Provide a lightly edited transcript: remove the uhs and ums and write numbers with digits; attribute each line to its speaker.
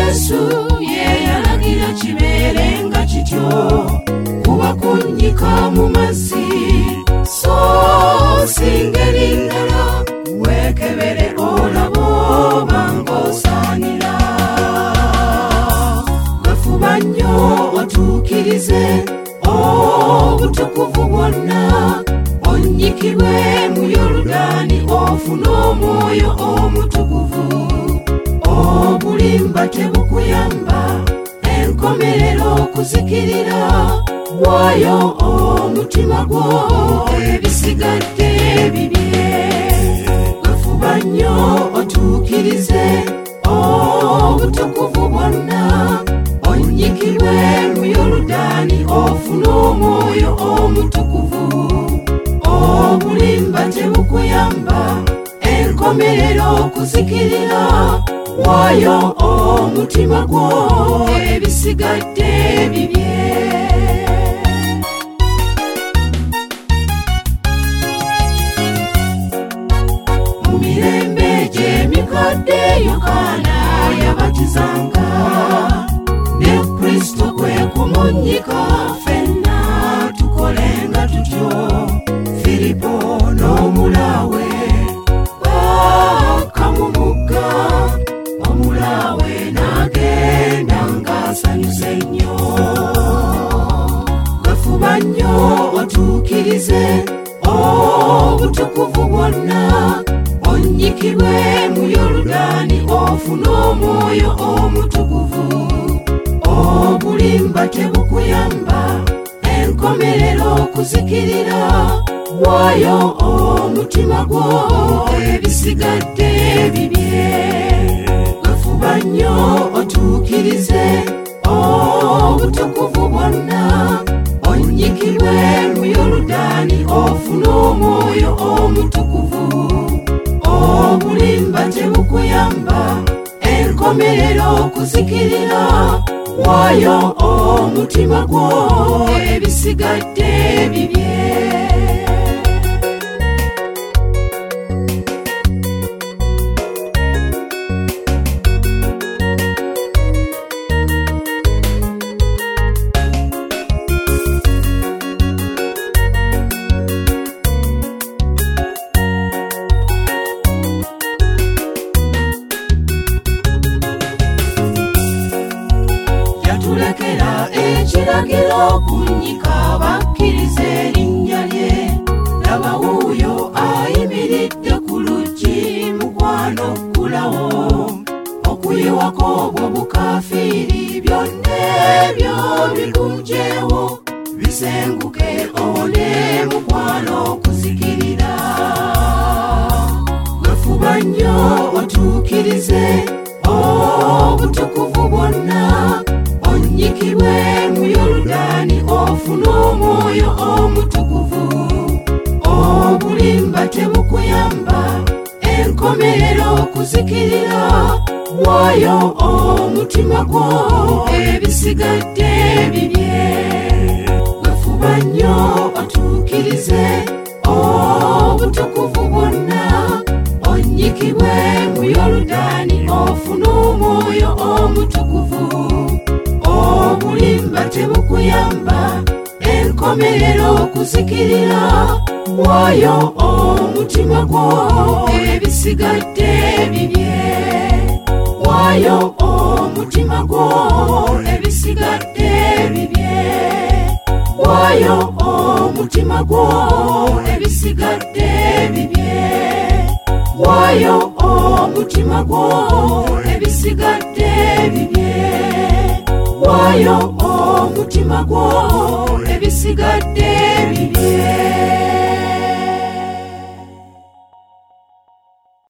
Speaker 1: Yesu ye yalagira kibeerenga kityo kuba kunnyika mu mazzi so singeri ndala weekebere olabo bangosaanira wefuba nnyo otuukirize obutukuvu bwonna onnyikibwe mu Yoludaani ofune omwoyo omutukuvu obulimba tebukuyamba enkomerero okuzikirira waayo omutima gwo ebisigadde bibye wefuba nnyo otuukirize obutukuvu bwonna onnyikibwe mu Yoludaani ofune omwoyo omutukuvu obulimba tebukuyamba enkomerero okuzikirira waayo omutima gwo ebisigadde bibye mu mirembe gy'emikadde Yokaana yabatizanga ne Kristo kwe kumunnyika ffenna tukolenga tutyo Filipo n'omulawe bakamumugga omulawe n'agenda ng'asanyuse nnyo wefuba nnyo otuukirize obutukuvu bwonna onnyikibwe mu Yoludaani ofune omwoyo omutukuvu obulimba tebukuyamba enkomerero okuzikirira waayo omutima gwo ebisigadde bibye wefuba nnyo otuukirize obutukuvu bwonna onnyikibwe mu Yoludaani ofune omwoyo omutukuvu obulimba tebukuyamba enkomerero okuzikirira waayo omutima gwo ebisigadde bibye yatulekera ekiragiro okunnyika bakkiriza erinnya lye laba wuuyo ayimiridde ku luggi mukwano okkulawo okuyiwako obwo bukafiiri byonna ebyo bikunjeewo bisenguke one mukwano okuzikirira wefuba nnyo otuukirize obutukuvu bwonna onnyikibwe mu Yoludaani ofune omwoyo omutukuvu obulimba tebukuyamba enkomerero okuzikirira waayo omutima gwo ebisigadde bibye wefuba nnyo otuukirize obutukuvu bwonna onnyikibwe mu Yoludaani ofune omwoyo omutukuvu obulimba tebukuyamba enkomerero okuzikirira waayo omutima gwo ebisigadde bibye waayo omutima gwo ebisigadde bibye waayo omutima gwo ebisigadde bibye waayo omutima gwo ebisigadde bibye waayo omutima gwo ebisigadde bibye